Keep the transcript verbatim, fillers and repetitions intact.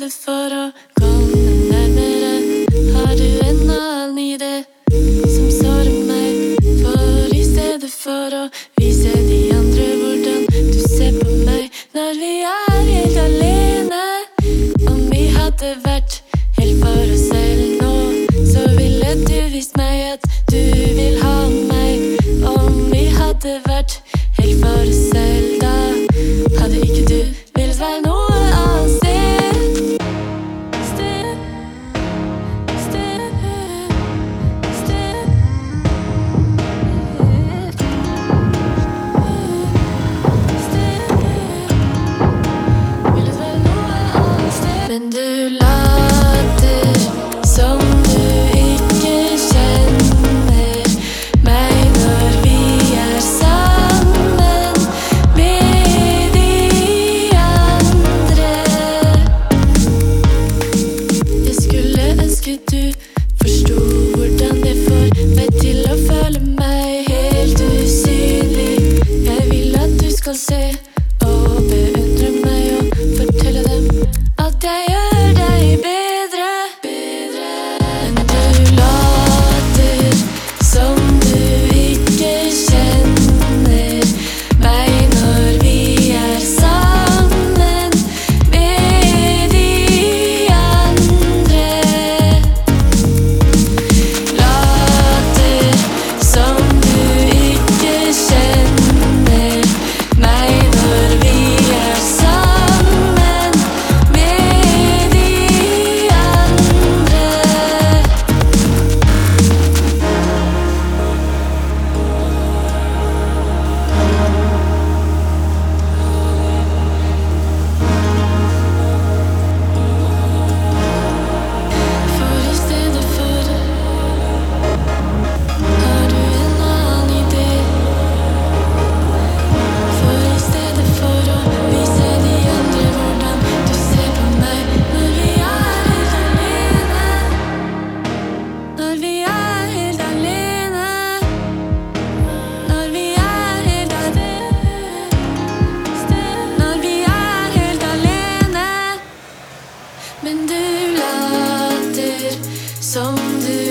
stedet for å komme nærmere. Har du en annen idé som sårer meg? For i stedet for å vise de andre hvordan du ser på meg når vi er helt alene. Om vi hadde vært helt for oss selv nå, så ville du vist meg at du vil ha meg. Om vi hadde vært helt for oss selv, da hadde ikke du villet være noe annet sted. Sted, sted, sted, sted. Villet være noe annet sted. Men du later som du ikke kjenner meg når vi er sammen med de andre. Jeg skulle ønske du forsto hvordan det får meg til å føle meg helt usynlig. Jeg vil at du skal se og beundre meg og fortelle dem at jeg gjør deg bedre. Men du later som du ikke kjenner meg når vi er sammen med de andre. Later som du ikke kjenner meg når vi er sammen med de andre. For i stedet for har du en annen idé. For i stedet for å vise de andre hvordan du ser på meg når vi er helt alene. Når vi er helt alene. Når vi er helt alene. Når vi er helt alene. Men du later som du